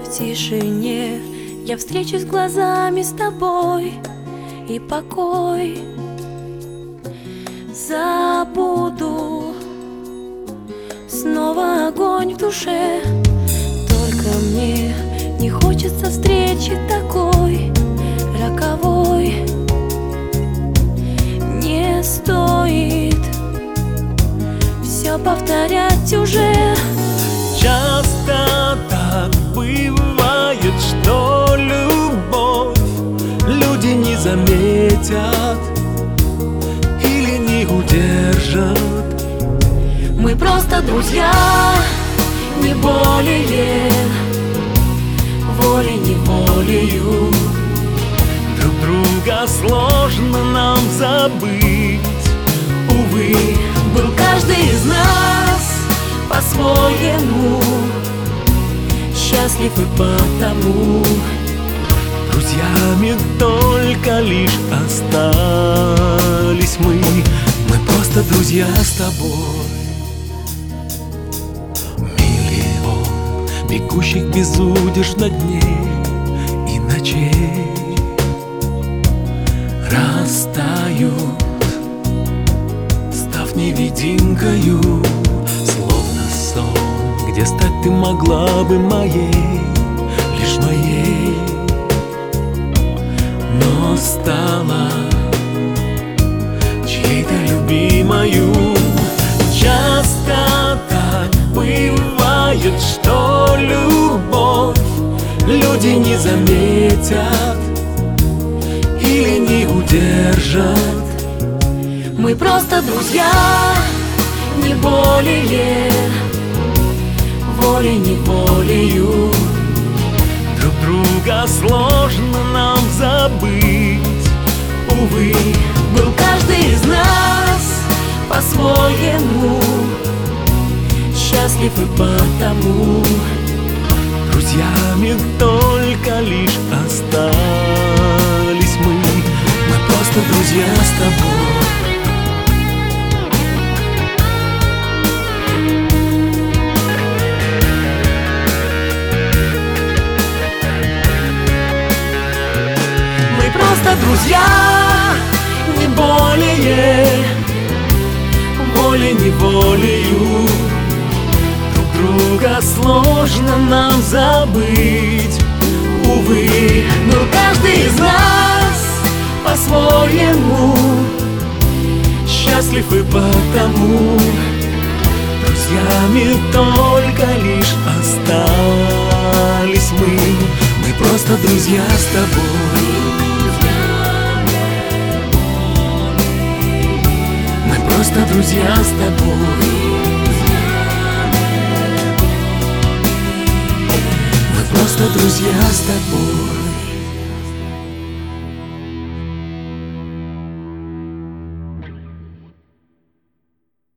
В тишине я встречусь глазами с тобой, и покой забуду. Снова огонь в душе, только мне не хочется встречи такой роковой. Не стоит все повторять уже. Часто так бывает, что любовь люди не заметят или не удержат. Мы просто друзья, не более, волей-неволею. Друг друга сложно нам забыть. Увы, был каждый из нас по-своему счастлив, и потому Друзьями только лишь остались мы. Мы просто друзья с тобой. Миллион бегущих безудержно дней и ночей растают, став невидимкою, словно сон, где стать ты могла бы моей, лишь моей. Но стала чьей-то любимою. Часто так бывает, что любовь люди не заметят или не удержат. мы просто друзья, не более, волей-неволею. Друг друга сложно нам забыть. Увы, был каждый из нас по-своему счастлив, и потому Друзьями только лишь остались мы. Мы просто друзья с тобой. мы просто друзья, не более, волей-неволею. Друг друга сложно нам забыть. Увы, но каждый из нас по-своему Счастлив, и потому друзьями только лишь остались мы. Мы просто друзья с тобой. Мы просто друзья с тобой. Мы просто друзья с тобой.